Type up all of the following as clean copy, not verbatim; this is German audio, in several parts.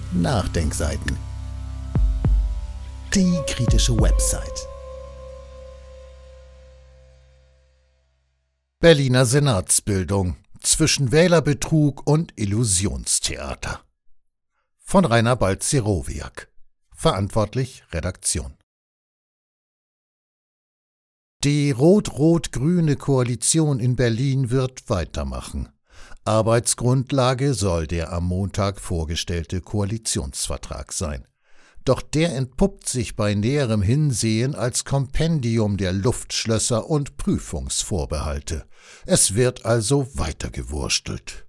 Nachdenkseiten. Die kritische Website. Berliner Senatsbildung zwischen Wählerbetrug und Illusionstheater. Von Rainer Balcerowiak. Verantwortlich Redaktion. Die rot-rot-grüne Koalition in Berlin wird weitermachen. Arbeitsgrundlage soll der am Montag vorgestellte Koalitionsvertrag sein. Doch der entpuppt sich bei näherem Hinsehen als Kompendium der Luftschlösser und Prüfungsvorbehalte. Es wird also weitergewurstelt.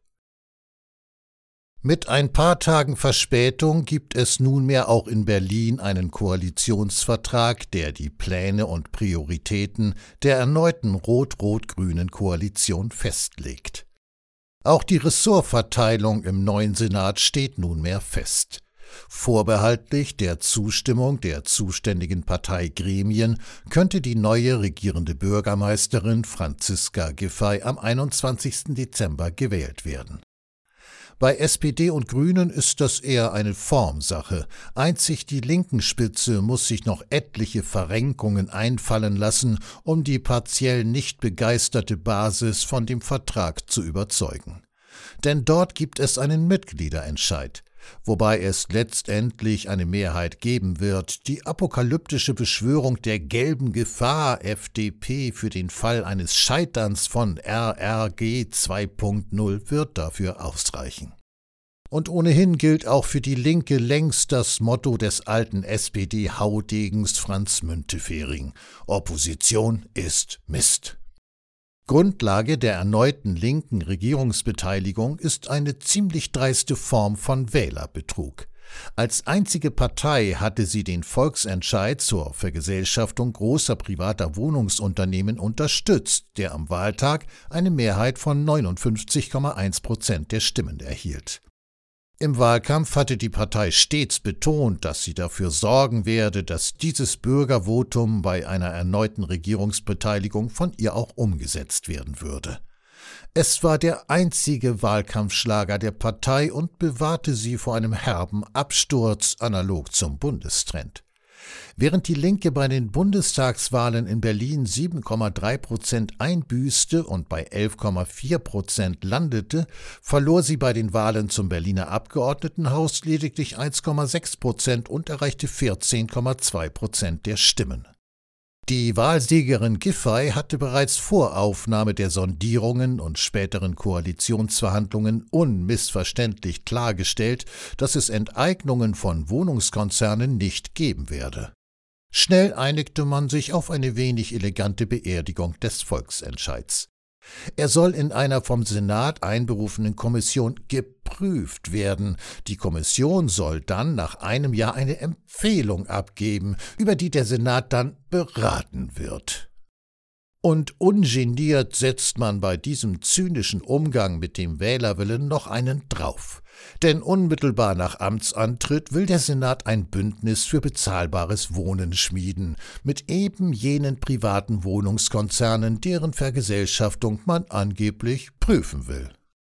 Mit ein paar Tagen Verspätung gibt es nunmehr auch in Berlin einen Koalitionsvertrag, der die Pläne und Prioritäten der erneuten rot-rot-grünen Koalition festlegt. Auch die Ressortverteilung im neuen Senat steht nunmehr fest. Vorbehaltlich der Zustimmung der zuständigen Parteigremien könnte die neue regierende Bürgermeisterin Franziska Giffey am 21. Dezember gewählt werden. Bei SPD und Grünen ist das eher eine Formsache. Einzig die linken Spitze muss sich noch etliche Verrenkungen einfallen lassen, um die partiell nicht begeisterte Basis von dem Vertrag zu überzeugen. Denn dort gibt es einen Mitgliederentscheid, wobei es letztendlich eine Mehrheit geben wird. Die apokalyptische Beschwörung der gelben Gefahr FDP für den Fall eines Scheiterns von RRG 2.0 wird dafür ausreichen. Und ohnehin gilt auch für die Linke längst das Motto des alten SPD-Haudegens Franz Müntefering: Opposition ist Mist. Grundlage der erneuten linken Regierungsbeteiligung ist eine ziemlich dreiste Form von Wählerbetrug. Als einzige Partei hatte sie den Volksentscheid zur Vergesellschaftung großer privater Wohnungsunternehmen unterstützt, der am Wahltag eine Mehrheit von 59,1% der Stimmen erhielt. Im Wahlkampf hatte die Partei stets betont, dass sie dafür sorgen werde, dass dieses Bürgervotum bei einer erneuten Regierungsbeteiligung von ihr auch umgesetzt werden würde. Es war der einzige Wahlkampfschlager der Partei und bewahrte sie vor einem herben Absturz analog zum Bundestrend. Während die Linke bei den Bundestagswahlen in Berlin 7,3% einbüßte und bei 11,4% landete, verlor sie bei den Wahlen zum Berliner Abgeordnetenhaus lediglich 1,6% und erreichte 14,2% der Stimmen. Die Wahlsiegerin Giffey hatte bereits vor Aufnahme der Sondierungen und späteren Koalitionsverhandlungen unmissverständlich klargestellt, dass es Enteignungen von Wohnungskonzernen nicht geben werde. Schnell einigte man sich auf eine wenig elegante Beerdigung des Volksentscheids. Er soll in einer vom Senat einberufenen Kommission geprüft werden. Die Kommission soll dann nach einem Jahr eine Empfehlung abgeben, über die der Senat dann beraten wird. Und ungeniert setzt man bei diesem zynischen Umgang mit dem Wählerwillen noch einen drauf. Denn unmittelbar nach Amtsantritt will der Senat ein Bündnis für bezahlbares Wohnen schmieden, mit eben jenen privaten Wohnungskonzernen, deren Vergesellschaftung man angeblich prüfen will.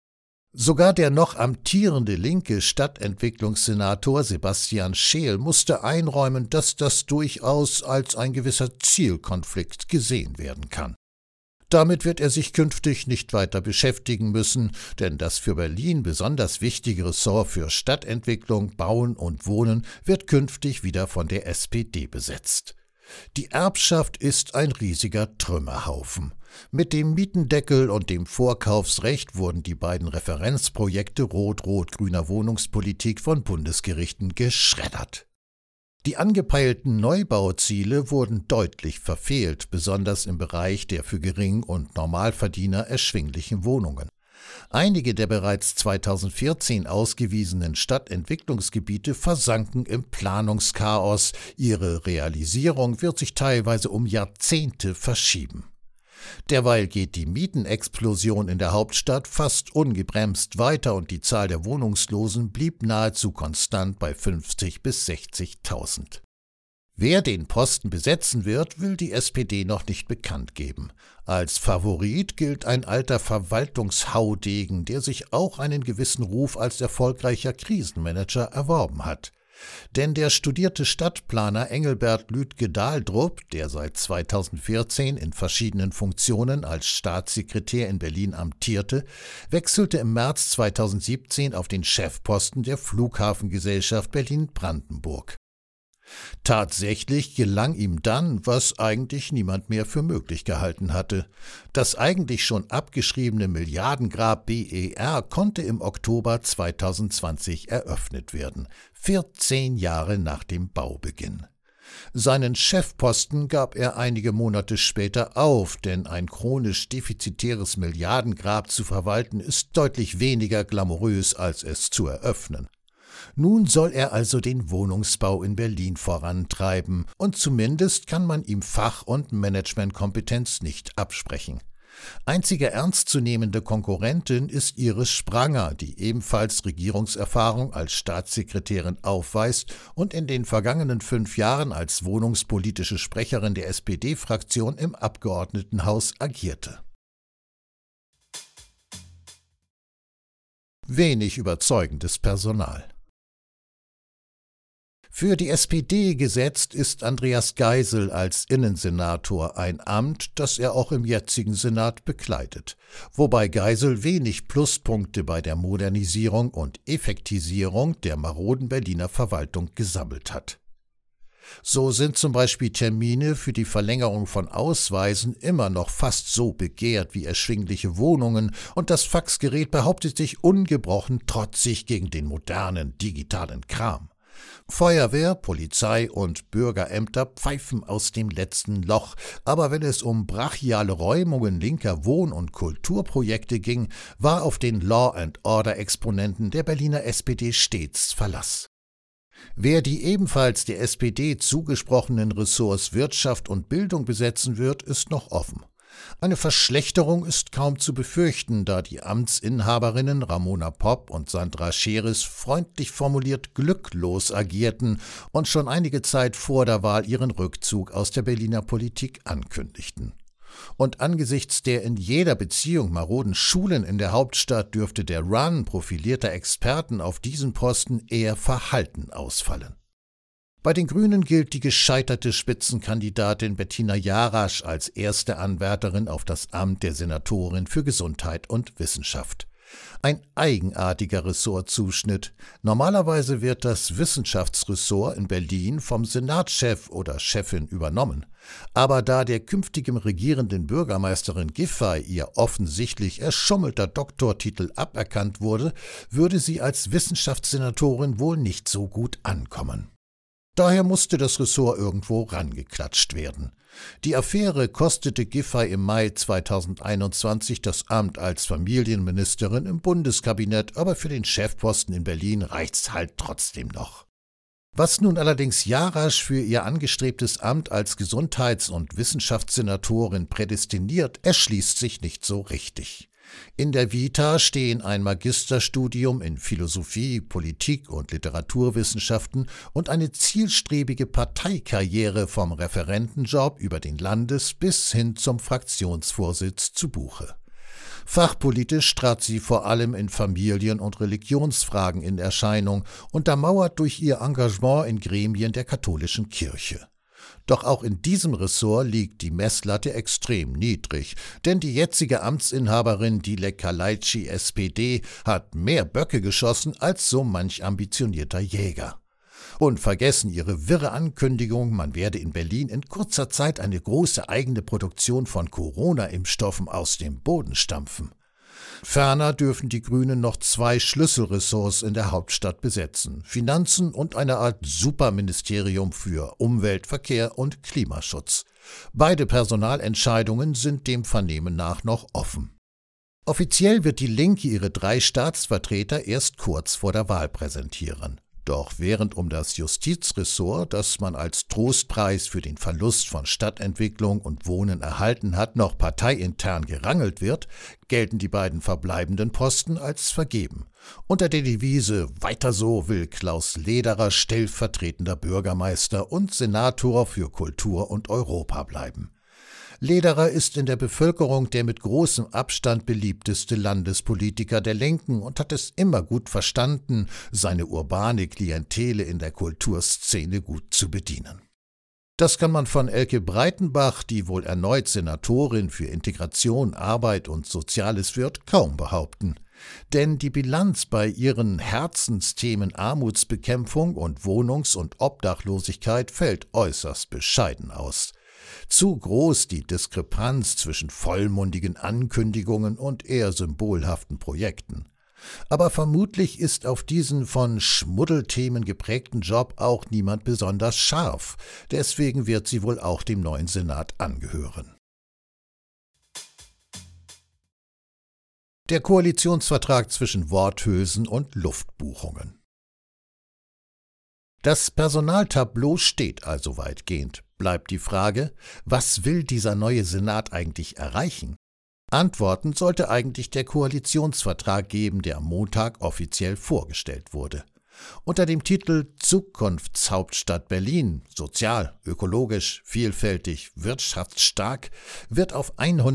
Sogar der noch amtierende linke Stadtentwicklungssenator Sebastian Scheel musste einräumen, dass das durchaus als ein gewisser Zielkonflikt gesehen werden kann. Damit wird er sich künftig nicht weiter beschäftigen müssen, denn das für Berlin besonders wichtige Ressort für Stadtentwicklung, Bauen und Wohnen wird künftig wieder von der SPD besetzt. Die Erbschaft ist ein riesiger Trümmerhaufen. Mit dem Mietendeckel und dem Vorkaufsrecht wurden die beiden Referenzprojekte rot-rot-grüner Wohnungspolitik von Bundesgerichten geschreddert. Die angepeilten Neubauziele wurden deutlich verfehlt, besonders im Bereich der für Gering- und Normalverdiener erschwinglichen Wohnungen. Einige der bereits 2014 ausgewiesenen Stadtentwicklungsgebiete versanken im Planungschaos. Ihre Realisierung wird sich teilweise um Jahrzehnte verschieben. Derweil geht die Mietenexplosion in der Hauptstadt fast ungebremst weiter und die Zahl der Wohnungslosen blieb nahezu konstant bei 50.000 bis 60.000. Wer den Posten besetzen wird, will die SPD noch nicht bekannt geben. Als Favorit gilt ein alter Verwaltungshaudegen, der sich auch einen gewissen Ruf als erfolgreicher Krisenmanager erworben hat. Denn der studierte Stadtplaner Engelbert Lütke-Dahldrup, der seit 2014 in verschiedenen Funktionen als Staatssekretär in Berlin amtierte, wechselte im März 2017 auf den Chefposten der Flughafengesellschaft Berlin-Brandenburg. Tatsächlich gelang ihm dann, was eigentlich niemand mehr für möglich gehalten hatte. Das eigentlich schon abgeschriebene Milliardengrab BER konnte im Oktober 2020 eröffnet werden, 14 Jahre nach dem Baubeginn. Seinen Chefposten gab er einige Monate später auf, denn ein chronisch defizitäres Milliardengrab zu verwalten ist deutlich weniger glamourös, als es zu eröffnen. Nun soll er also den Wohnungsbau in Berlin vorantreiben, und zumindest kann man ihm Fach- und Managementkompetenz nicht absprechen. Einzige ernstzunehmende Konkurrentin ist Iris Spranger, die ebenfalls Regierungserfahrung als Staatssekretärin aufweist und in den vergangenen 5 Jahren als wohnungspolitische Sprecherin der SPD-Fraktion im Abgeordnetenhaus agierte. Wenig überzeugendes Personal. Für die SPD gesetzt ist Andreas Geisel als Innensenator, ein Amt, das er auch im jetzigen Senat bekleidet, wobei Geisel wenig Pluspunkte bei der Modernisierung und Effektisierung der maroden Berliner Verwaltung gesammelt hat. So sind zum Beispiel Termine für die Verlängerung von Ausweisen immer noch fast so begehrt wie erschwingliche Wohnungen, und das Faxgerät behauptet sich ungebrochen trotzig gegen den modernen, digitalen Kram. Feuerwehr, Polizei und Bürgerämter pfeifen aus dem letzten Loch, aber wenn es um brachiale Räumungen linker Wohn- und Kulturprojekte ging, war auf den Law-and-Order-Exponenten der Berliner SPD stets Verlass. Wer die ebenfalls der SPD zugesprochenen Ressorts Wirtschaft und Bildung besetzen wird, ist noch offen. Eine Verschlechterung ist kaum zu befürchten, da die Amtsinhaberinnen Ramona Popp und Sandra Scheres freundlich formuliert glücklos agierten und schon einige Zeit vor der Wahl ihren Rückzug aus der Berliner Politik ankündigten. Und angesichts der in jeder Beziehung maroden Schulen in der Hauptstadt dürfte der Run profilierter Experten auf diesen Posten eher verhalten ausfallen. Bei den Grünen gilt die gescheiterte Spitzenkandidatin Bettina Jarasch als erste Anwärterin auf das Amt der Senatorin für Gesundheit und Wissenschaft. Ein eigenartiger Ressortzuschnitt. Normalerweise wird das Wissenschaftsressort in Berlin vom Senatschef oder Chefin übernommen. Aber da der künftigen regierenden Bürgermeisterin Giffey ihr offensichtlich erschummelter Doktortitel aberkannt wurde, würde sie als Wissenschaftssenatorin wohl nicht so gut ankommen. Daher musste das Ressort irgendwo rangeklatscht werden. Die Affäre kostete Giffey im Mai 2021 das Amt als Familienministerin im Bundeskabinett, aber für den Chefposten in Berlin reicht's halt trotzdem noch. Was nun allerdings Jarasch für ihr angestrebtes Amt als Gesundheits- und Wissenschaftssenatorin prädestiniert, erschließt sich nicht so richtig. In der Vita stehen ein Magisterstudium in Philosophie, Politik und Literaturwissenschaften und eine zielstrebige Parteikarriere vom Referentenjob über den Landes- bis hin zum Fraktionsvorsitz zu Buche. Fachpolitisch trat sie vor allem in Familien- und Religionsfragen in Erscheinung, untermauert durch ihr Engagement in Gremien der katholischen Kirche. Doch auch in diesem Ressort liegt die Messlatte extrem niedrig, denn die jetzige Amtsinhaberin Dilek Kaleitschi SPD hat mehr Böcke geschossen als so manch ambitionierter Jäger. Und vergessen ihre wirre Ankündigung, man werde in Berlin in kurzer Zeit eine große eigene Produktion von Corona-Impfstoffen aus dem Boden stampfen. Ferner dürfen die Grünen noch 2 Schlüsselressorts in der Hauptstadt besetzen: Finanzen und eine Art Superministerium für Umwelt, Verkehr und Klimaschutz. Beide Personalentscheidungen sind dem Vernehmen nach noch offen. Offiziell wird die Linke ihre 3 Staatsvertreter erst kurz vor der Wahl präsentieren. Doch während um das Justizressort, das man als Trostpreis für den Verlust von Stadtentwicklung und Wohnen erhalten hat, noch parteiintern gerangelt wird, gelten die beiden verbleibenden Posten als vergeben. Unter der Devise »Weiter so« will Klaus Lederer stellvertretender Bürgermeister und Senator für Kultur und Europa bleiben. Lederer ist in der Bevölkerung der mit großem Abstand beliebteste Landespolitiker der Linken und hat es immer gut verstanden, seine urbane Klientele in der Kulturszene gut zu bedienen. Das kann man von Elke Breitenbach, die wohl erneut Senatorin für Integration, Arbeit und Soziales wird, kaum behaupten. Denn die Bilanz bei ihren Herzensthemen Armutsbekämpfung und Wohnungs- und Obdachlosigkeit fällt äußerst bescheiden aus. Zu groß die Diskrepanz zwischen vollmundigen Ankündigungen und eher symbolhaften Projekten. Aber vermutlich ist auf diesen von Schmuddelthemen geprägten Job auch niemand besonders scharf. Deswegen wird sie wohl auch dem neuen Senat angehören. Der Koalitionsvertrag zwischen Worthülsen und Luftbuchungen. Das Personaltableau steht also weitgehend. Bleibt die Frage, was will dieser neue Senat eigentlich erreichen? Antworten sollte eigentlich der Koalitionsvertrag geben, der am Montag offiziell vorgestellt wurde. Unter dem Titel »Zukunftshauptstadt Berlin – sozial, ökologisch, vielfältig, wirtschaftsstark« wird auf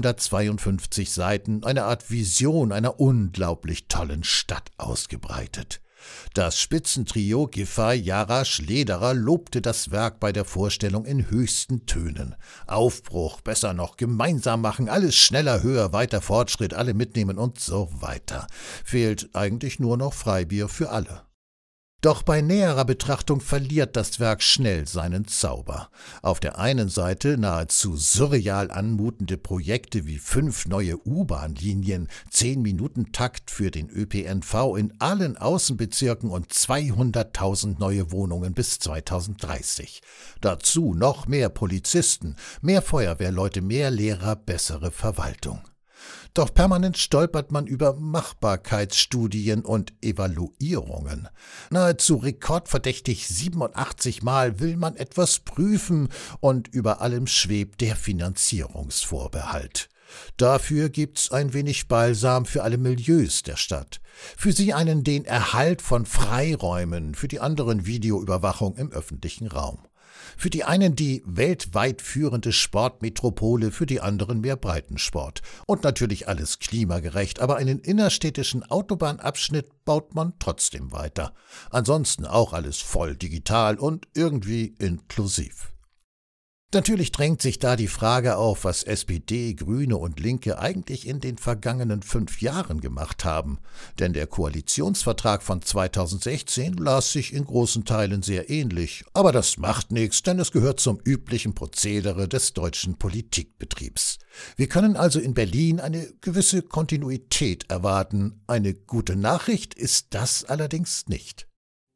152 Seiten eine Art Vision einer unglaublich tollen Stadt ausgebreitet. Das Spitzentrio Giffey, Jarasch, Lederer lobte das Werk bei der Vorstellung in höchsten Tönen. Aufbruch, besser noch, gemeinsam machen, alles schneller, höher, weiter, Fortschritt, alle mitnehmen und so weiter. Fehlt eigentlich nur noch Freibier für alle. Doch bei näherer Betrachtung verliert das Werk schnell seinen Zauber. Auf der einen Seite nahezu surreal anmutende Projekte wie 5 neue U-Bahn-Linien, 10-Minuten-Takt für den ÖPNV in allen Außenbezirken und 200.000 neue Wohnungen bis 2030. Dazu noch mehr Polizisten, mehr Feuerwehrleute, mehr Lehrer, bessere Verwaltung. Doch permanent stolpert man über Machbarkeitsstudien und Evaluierungen. Nahezu rekordverdächtig 87 Mal will man etwas prüfen und über allem schwebt der Finanzierungsvorbehalt. Dafür gibt's ein wenig Balsam für alle Milieus der Stadt. Für sie einen den Erhalt von Freiräumen, für die anderen Videoüberwachung im öffentlichen Raum. Für die einen die weltweit führende Sportmetropole, für die anderen mehr Breitensport. Und natürlich alles klimagerecht, aber einen innerstädtischen Autobahnabschnitt baut man trotzdem weiter. Ansonsten auch alles voll digital und irgendwie inklusiv. Natürlich drängt sich da die Frage auf, was SPD, Grüne und Linke eigentlich in den vergangenen 5 Jahren gemacht haben. Denn der Koalitionsvertrag von 2016 las sich in großen Teilen sehr ähnlich. Aber das macht nichts, denn es gehört zum üblichen Prozedere des deutschen Politikbetriebs. Wir können also in Berlin eine gewisse Kontinuität erwarten. Eine gute Nachricht ist das allerdings nicht.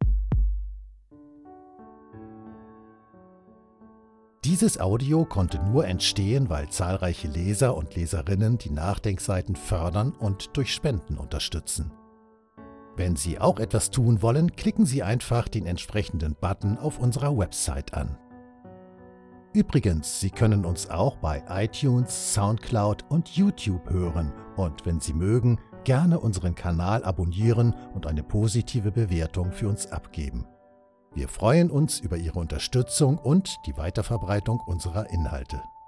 Dieses Audio konnte nur entstehen, weil zahlreiche Leser und Leserinnen die Nachdenkseiten fördern und durch Spenden unterstützen. Wenn Sie auch etwas tun wollen, klicken Sie einfach den entsprechenden Button auf unserer Website an. Übrigens, Sie können uns auch bei iTunes, Soundcloud und YouTube hören und wenn Sie mögen, gerne unseren Kanal abonnieren und eine positive Bewertung für uns abgeben. Wir freuen uns über Ihre Unterstützung und die Weiterverbreitung unserer Inhalte.